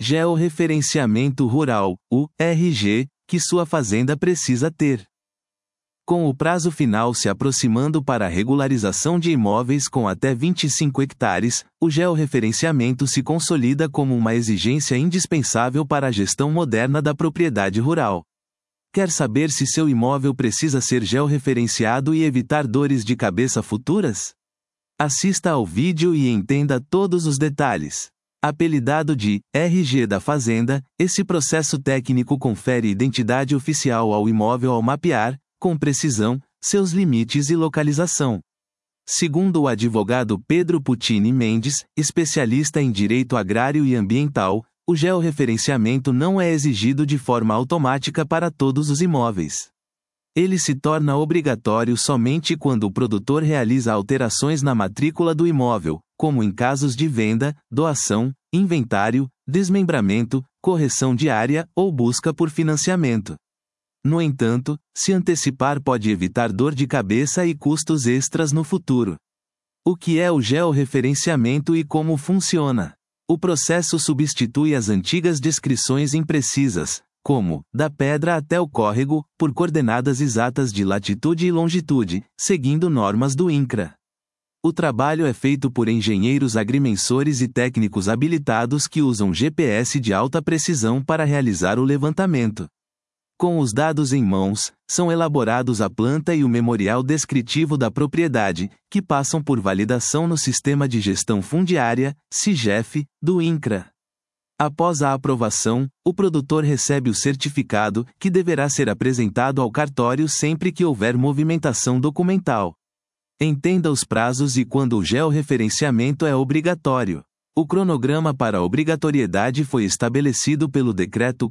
Georreferenciamento Rural, o RG, que sua fazenda precisa ter. Com o prazo final se aproximando para a regularização de imóveis com até 25 hectares, o georreferenciamento se consolida como uma exigência indispensável para a gestão moderna da propriedade rural. Quer saber se seu imóvel precisa ser georreferenciado e evitar dores de cabeça futuras? Assista ao vídeo e entenda todos os detalhes. Apelidado de RG da Fazenda, esse processo técnico confere identidade oficial ao imóvel ao mapear, com precisão, seus limites e localização. Segundo o advogado Pedro Puccini Mendes, especialista em direito agrário e ambiental, o georreferenciamento não é exigido de forma automática para todos os imóveis. Ele se torna obrigatório somente quando o produtor realiza alterações na matrícula do imóvel, como em casos de venda, doação, inventário, desmembramento, correção de área ou busca por financiamento. No entanto, se antecipar pode evitar dor de cabeça e custos extras no futuro. O que é o georreferenciamento e como funciona? O processo substitui as antigas descrições imprecisas, como, da pedra até o córrego, por coordenadas exatas de latitude e longitude, seguindo normas do INCRA. O trabalho é feito por engenheiros agrimensores e técnicos habilitados que usam GPS de alta precisão para realizar o levantamento. Com os dados em mãos, são elaborados a planta e o memorial descritivo da propriedade, que passam por validação no Sistema de Gestão Fundiária, SIGEF, do INCRA. Após a aprovação, o produtor recebe o certificado, que deverá ser apresentado ao cartório sempre que houver movimentação documental. Entenda os prazos e quando o georreferenciamento é obrigatório. O cronograma para a obrigatoriedade foi estabelecido pelo Decreto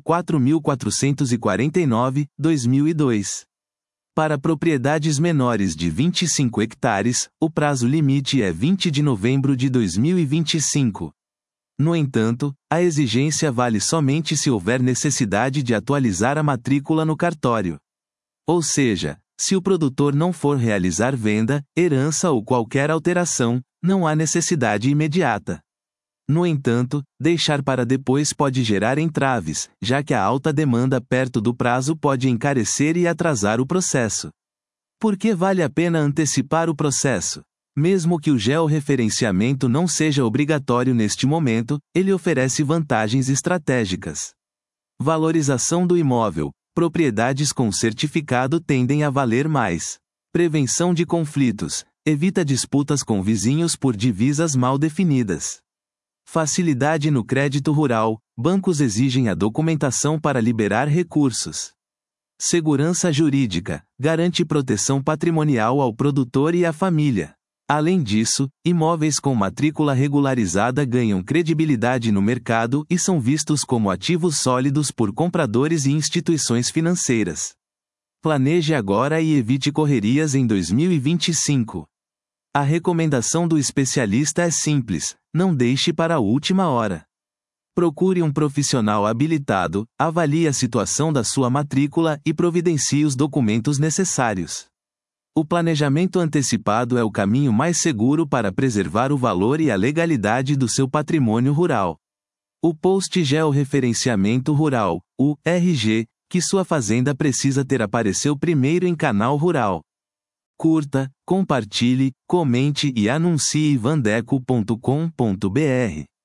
4.449/2002. Para propriedades menores de 25 hectares, o prazo limite é 20 de novembro de 2025. No entanto, a exigência vale somente se houver necessidade de atualizar a matrícula no cartório. Ou seja, se o produtor não for realizar venda, herança ou qualquer alteração, não há necessidade imediata. No entanto, deixar para depois pode gerar entraves, já que a alta demanda perto do prazo pode encarecer e atrasar o processo. Por que vale a pena antecipar o processo? Mesmo que o georreferenciamento não seja obrigatório neste momento, ele oferece vantagens estratégicas. Valorização do imóvel. Propriedades com certificado tendem a valer mais. Prevenção de conflitos. Evita disputas com vizinhos por divisas mal definidas. Facilidade no crédito rural. Bancos exigem a documentação para liberar recursos. Segurança jurídica. Garante proteção patrimonial ao produtor e à família. Além disso, imóveis com matrícula regularizada ganham credibilidade no mercado e são vistos como ativos sólidos por compradores e instituições financeiras. Planeje agora e evite correrias em 2025. A recomendação do especialista é simples: não deixe para a última hora. Procure um profissional habilitado, avalie a situação da sua matrícula e providencie os documentos necessários. O planejamento antecipado é o caminho mais seguro para preservar o valor e a legalidade do seu patrimônio rural. O post Georreferenciamento Rural, o RG, que sua fazenda precisa ter apareceu primeiro em Canal Rural. Curta, compartilhe, comente e anuncie vandeco.com.br.